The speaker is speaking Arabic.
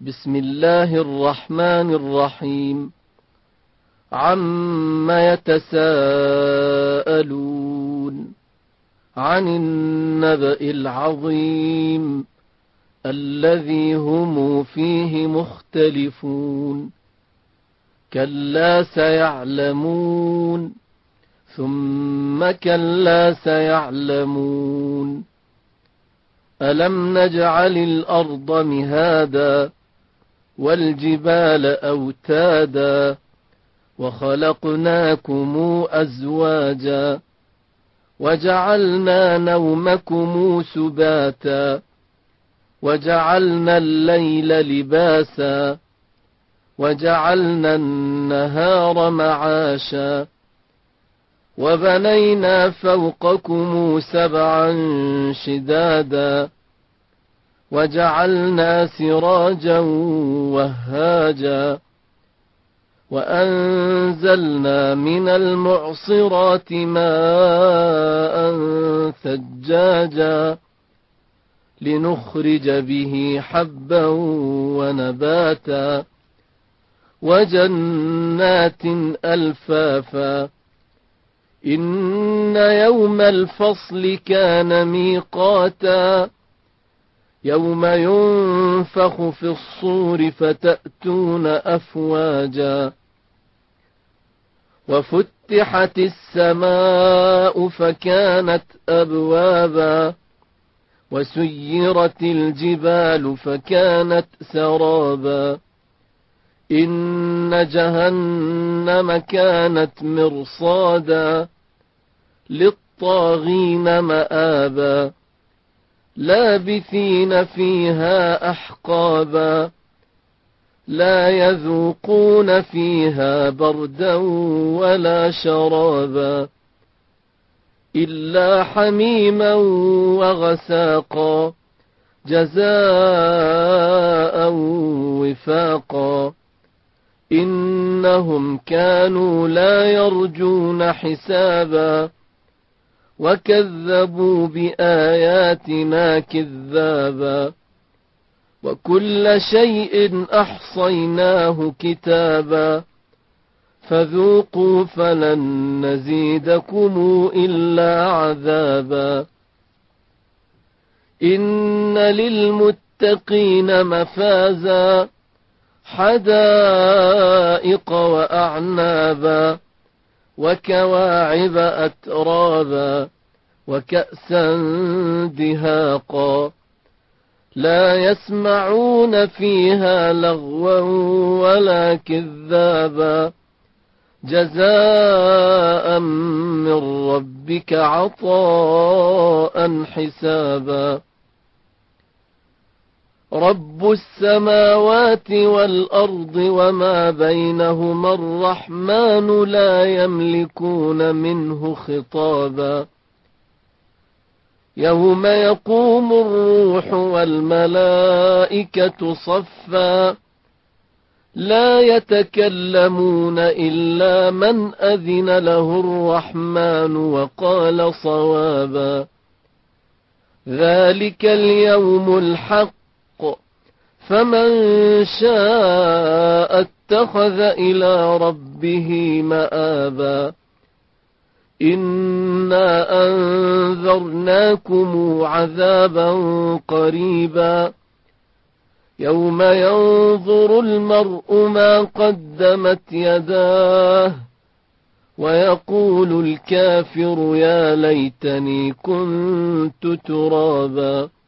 بسم الله الرحمن الرحيم. عم يتساءلون عن النبأ العظيم الذي هم فيه مختلفون. كلا سيعلمون ثم كلا سيعلمون. ألم نجعل الأرض مهادا والجبال أوتادا وخلقناكم أزواجا وجعلنا نومكم سباتا وجعلنا الليل لباسا وجعلنا النهار معاشا وبنينا فوقكم سبعا شدادا وجعلنا سراجا وهاجا وأنزلنا من المعصرات ماء ثجاجا لنخرج به حبا ونباتا وجنات ألفافا. إن يوم الفصل كان ميقاتا يوم ينفخ في الصور فتأتون أفواجا وفتحت السماء فكانت أبوابا وسيرت الجبال فكانت سرابا. إن جهنم كانت مرصادا للطاغين مآبا لابثين فيها أحقابا لا يذوقون فيها بردا ولا شرابا إلا حميما وغساقا جزاء وفاقا. إنهم كانوا لا يرجون حسابا وكذبوا بآياتنا كذابا وكل شيء أحصيناه كتابا فذوقوا فلن نزيدكم إلا عذابا. إن للمتقين مفازا حدائق وأعنابا وكواعب أترابا وكأسا دهاقا لا يسمعون فيها لغوا ولا كذابا جزاء من ربك عطاء حسابا. رب السماوات والأرض وما بينهما الرحمن لا يملكون منه خطابا. يوم يقوم الروح والملائكة صفا لا يتكلمون إلا من أذن له الرحمن وقال صوابا. ذلك اليوم الحق فمن شاء اتخذ إلى ربه مآبا. إنا أنذرناكم عذابا قريبا يوم ينظر المرء ما قدمت يداه ويقول الكافر يا ليتني كنت ترابا.